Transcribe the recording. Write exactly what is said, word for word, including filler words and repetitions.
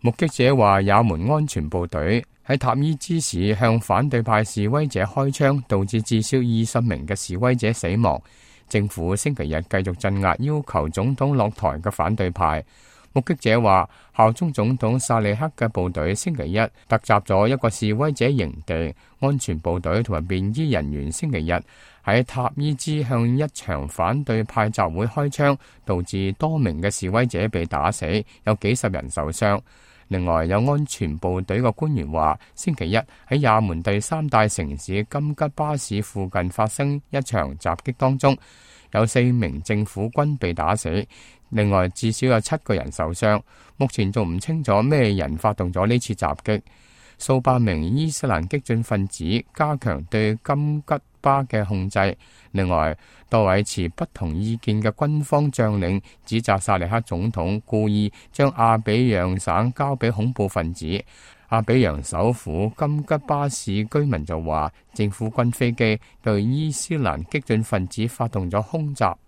目擊者話，也門安全部隊喺塔伊茲市向反對派示威者開槍，導致至少二十名嘅示威者死亡。政府星期日繼續鎮壓要求總統落台嘅反對派。目擊者話，效忠總統薩利克嘅部隊星期一突襲咗一個示威者營地，安全部隊同埋便衣人員星期日喺塔伊茲向一場反對派集會開槍，導致多名嘅示威者被打死，有幾十人受傷。另外，有安全部隊嘅官員話，星期一喺也門第三大城市金吉巴市附近發生一場襲擊，當中有四名政府軍被打死，另外至少有七個人受傷。目前仲唔清楚咩人發動咗呢次襲擊。數百名伊斯蘭激進分子加強對金吉巴嘅控制。另外，多位持不同意見嘅軍方將領指責薩利克總統故意將阿比揚省交俾恐怖分子。阿比揚首府金吉巴市居民就話，政府軍飛機對伊斯蘭激進分子發動咗空襲。